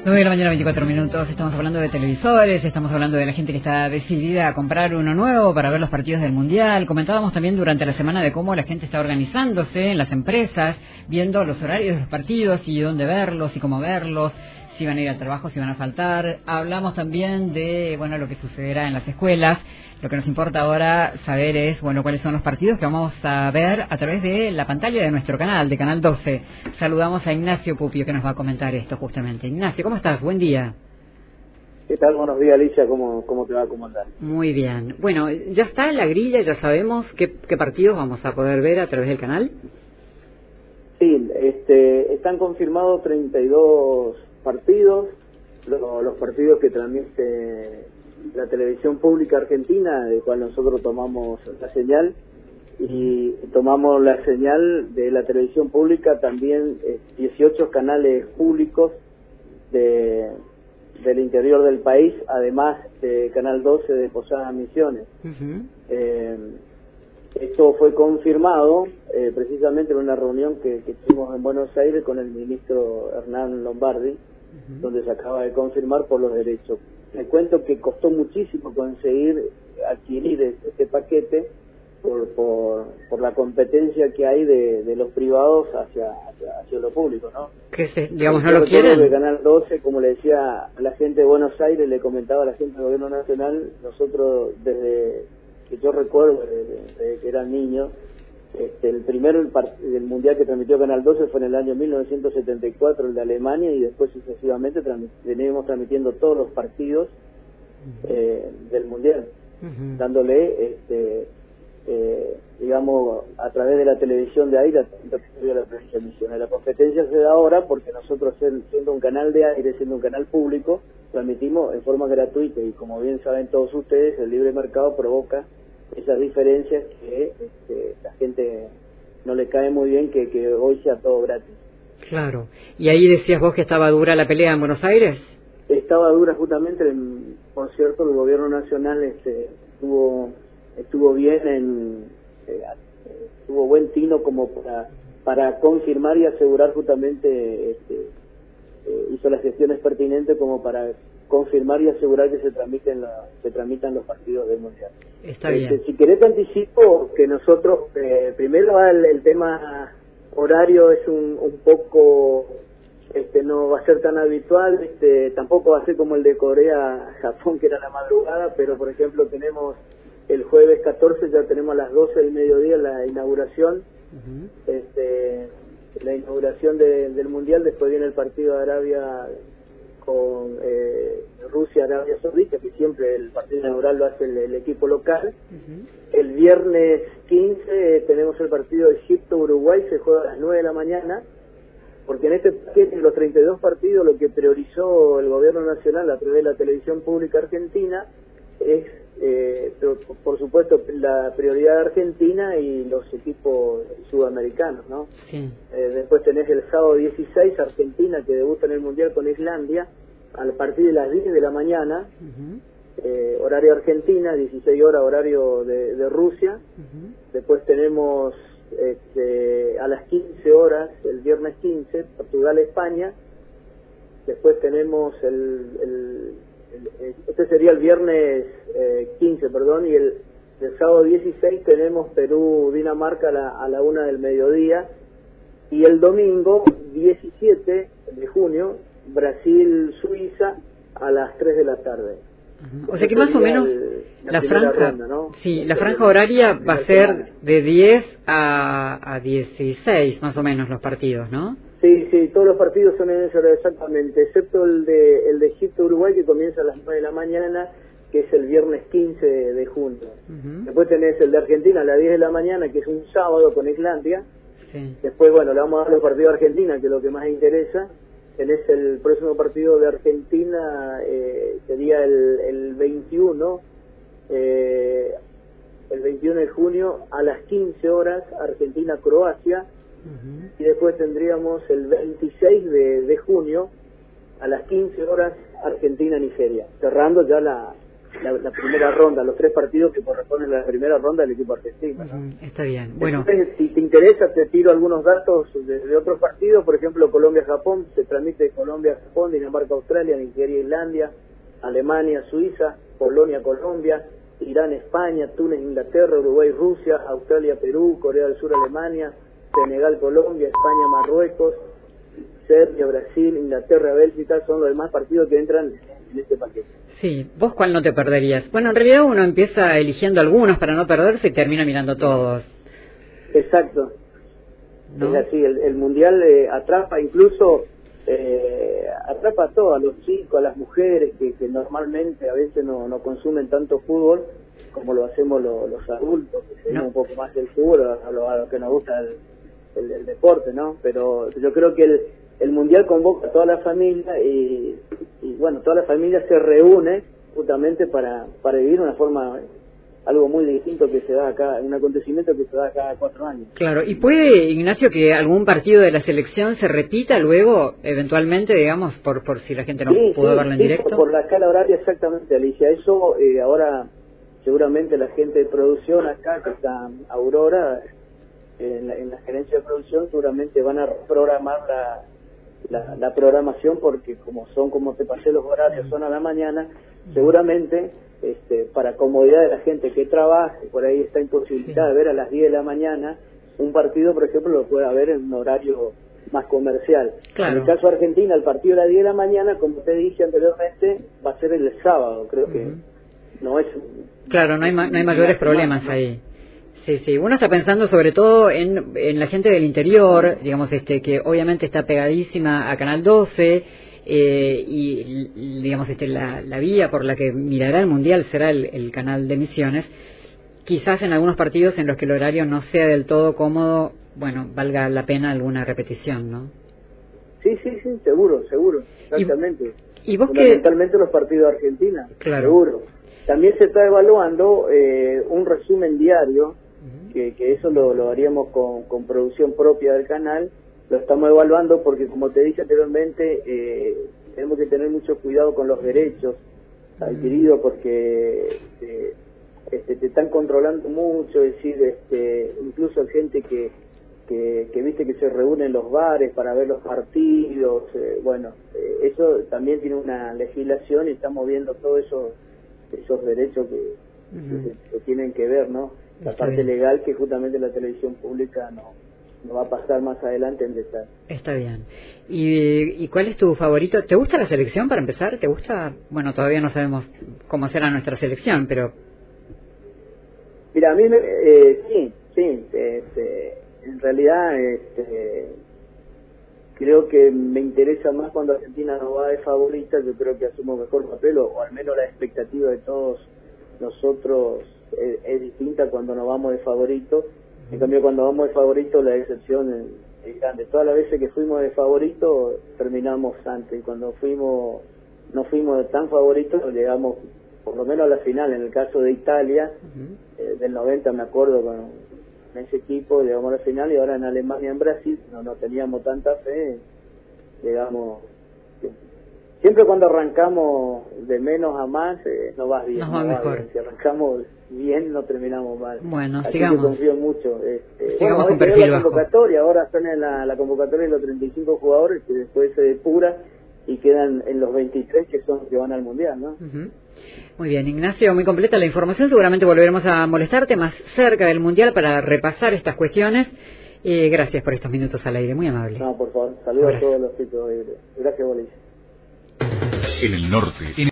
9 de la mañana, 24 minutos. Estamos hablando de televisores, estamos hablando de la gente que está decidida a comprar uno nuevo para ver los partidos del Mundial. Comentábamos también durante la semana de cómo la gente está organizándose en las empresas, viendo los horarios de los partidos y dónde verlos y cómo verlos, si van a ir al trabajo, si van a faltar. Hablamos también de, lo que sucederá en las escuelas. Lo que nos importa ahora saber es, cuáles son los partidos que vamos a ver a través de la pantalla de nuestro canal, de Canal 12. Saludamos a Ignacio Pupio, que nos va a comentar esto justamente. Ignacio, ¿cómo estás? Buen día. ¿Qué tal? Buenos días, Alicia. ¿Cómo te va a comandar? Muy bien. Bueno, ya está en la grilla, ya sabemos qué partidos vamos a poder ver a través del canal. Sí, están confirmados 32 partidos, los partidos que transmite la televisión pública argentina, de cual nosotros tomamos la señal, y tomamos la señal de la televisión pública también 18 canales públicos del interior del país, además de Canal 12 de Posadas Misiones. Esto fue confirmado precisamente en una reunión que tuvimos en Buenos Aires con el ministro Hernán Lombardi, donde se acaba de confirmar por los derechos. Me cuento que costó muchísimo conseguir adquirir este paquete por la competencia que hay de los privados hacia lo público, ¿no? Que no lo quieren. De Canal 12, como le decía a la gente de Buenos Aires, le comentaba a la gente del Gobierno Nacional, nosotros desde que yo recuerdo, desde que era niño, el primero el mundial que transmitió Canal 12 fue en el año 1974, el de Alemania, y después sucesivamente venimos transmitiendo todos los partidos del mundial, dándole digamos, a través de la televisión de aire la transmisión. La competencia se da ahora porque nosotros, siendo un canal de aire, siendo un canal público, transmitimos en forma gratuita, y como bien saben todos ustedes, el libre mercado provoca esas diferencias que la gente no le cae muy bien que hoy sea todo gratis. Claro. ¿Y ahí decías vos que estaba dura la pelea en Buenos Aires? Estaba dura justamente, por cierto, el Gobierno Nacional estuvo bien, tuvo buen tino como para confirmar y asegurar justamente, hizo las gestiones pertinentes como para confirmar y asegurar que se tramitan los partidos del Mundial. Está bien. Si querés te anticipo que nosotros, primero el tema horario es un poco, no va a ser tan habitual, tampoco va a ser como el de Corea-Japón, que era la madrugada, pero por ejemplo tenemos el jueves 14, ya tenemos a las 12 del mediodía la inauguración, la inauguración del Mundial. Después viene el partido de Arabia con Rusia, Arabia Saudita, que siempre el partido inaugural lo hace el equipo local. El viernes 15 tenemos el partido de Egipto-Uruguay, se juega a las 9 de la mañana, porque en este paquete de los 32 partidos lo que priorizó el Gobierno Nacional a través de la televisión pública argentina es, por supuesto, la prioridad de Argentina y los equipos sudamericanos, ¿no? Sí. Después tenés el sábado 16 Argentina, que debuta en el Mundial con Islandia, a partir de las 10 de la mañana, horario Argentina, 16 horas horario de Rusia. Después tenemos a las 15 horas, el viernes 15, Portugal-España. Después tenemos este sería el viernes 15, perdón, y el sábado 16 tenemos Perú-Dinamarca a la 1 del mediodía, y el domingo 17 de junio Brasil-Suiza a las 3 de la tarde. O sea que más o menos la franja, ronda, ¿no? Sí, la franja horaria va a ser de 10 a 16, más o menos, los partidos, ¿no? Sí, todos los partidos son en ese horario exactamente, excepto el de Egipto-Uruguay, que comienza a las 9 de la mañana, que es el viernes 15 de junio. Después tenés el de Argentina a las 10 de la mañana, que es un sábado con Islandia. Después, le vamos a dar los partidos de Argentina, que es lo que más interesa. Tenés el próximo partido de Argentina, sería el 21, el 21 de junio a las 15 horas, Argentina-Croacia. Y después tendríamos el 26 de junio a las 15 horas, Argentina-Nigeria, cerrando ya la primera ronda, los 3 partidos que corresponden a la primera ronda del equipo argentino, ¿no? Está bien. Bueno, entonces, si te interesa, te tiro algunos datos de otros partidos. Por ejemplo, Colombia-Japón, se transmite Colombia-Japón, Dinamarca-Australia, Nigeria-Islandia, Alemania-Suiza, Polonia-Colombia, Irán-España, Túnez-Inglaterra, Uruguay-Rusia, Australia-Perú, Corea del Sur-Alemania, Senegal-Colombia, España-Marruecos, Serbia-Brasil, Inglaterra-Bélgica, son los demás partidos que entran en este paquete. sí, ¿vos cuál no te perderías? Bueno, en realidad uno empieza eligiendo algunos para no perderse y termina mirando todos. Exacto. ¿No? Es así, el Mundial atrapa incluso, atrapa a todos, a los chicos, a las mujeres que normalmente a veces no consumen tanto fútbol como lo hacemos los adultos, que seguimos un poco más el fútbol, a lo que nos gusta el deporte, ¿no? Pero yo creo que el Mundial convoca a toda la familia y bueno, toda la familia se reúne justamente para vivir una forma, algo muy distinto que se da acá, un acontecimiento que se da cada 4 años. Claro, ¿y puede, Ignacio, que algún partido de la selección se repita luego, eventualmente, digamos, por si la gente no pudo verlo en directo? Por la escala horaria, exactamente, Alicia. Eso ahora seguramente la gente de producción acá, que está Aurora, en la gerencia de producción, seguramente van a programar la programación, porque como te pasé los horarios, son a la mañana, seguramente para comodidad de la gente que trabaje, por ahí está imposibilitada de ver a las 10 de la mañana un partido, por ejemplo, lo puede ver en un horario más comercial. Claro. En el caso de Argentina, el partido a las 10 de la mañana, como te dije anteriormente, va a ser el sábado, creo que no es... Claro, no hay mayores problemas ahí. Sí, uno está pensando sobre todo en la gente del interior, digamos, que obviamente está pegadísima a Canal 12, y digamos, la vía por la que mirará el Mundial será el canal de Misiones. Quizás en algunos partidos en los que el horario no sea del todo cómodo, bueno, valga la pena alguna repetición, ¿no? Sí, seguro, exactamente. ¿Y vos fundamentalmente los partidos de Argentina, claro, seguro. También se está evaluando un resumen diario, que eso lo haríamos con producción propia del canal. Lo estamos evaluando porque, como te dije anteriormente, tenemos que tener mucho cuidado con los derechos adquiridos, porque te están controlando mucho, es decir, incluso hay gente que viste que se reúne en los bares para ver los partidos, eso también tiene una legislación y estamos viendo todos esos derechos que tienen que ver, ¿no? La parte legal, que justamente la televisión pública no va a pasar más adelante en detalle. Está bien. ¿Y cuál es tu favorito? ¿Te gusta la selección, para empezar? ¿Te gusta? Bueno, todavía no sabemos cómo será nuestra selección, pero... Mira, a mí sí, en realidad creo que me interesa más cuando Argentina no va de favorita. Yo creo que hacemos mejor papel, o al menos la expectativa de todos nosotros es distinta cuando nos vamos de favorito. En cambio, cuando vamos de favorito, la decepción es grande. Todas las veces que fuimos de favorito terminamos antes, y cuando no fuimos tan favoritos, llegamos por lo menos a la final. En el caso de Italia, del 90, me acuerdo, con ese equipo llegamos a la final, y ahora en Alemania, en Brasil, no teníamos tanta fe, llegamos... Siempre cuando arrancamos de menos a más, nos va bien. Nos va mejor. Bien. Si arrancamos bien, no terminamos mal. Bueno, así sigamos. que confío mucho. Sigamos con perfil perfil la bajo. Convocatoria, ahora están en la convocatoria de los 35 jugadores, que después se depura y quedan en los 23 que son los que van al Mundial, ¿no? Muy bien, Ignacio, muy completa la información. Seguramente volveremos a molestarte más cerca del Mundial para repasar estas cuestiones. Gracias por estos minutos al aire, muy amable. No, por favor, saludos a todos los chicos. Gracias, Bolis. En el norte.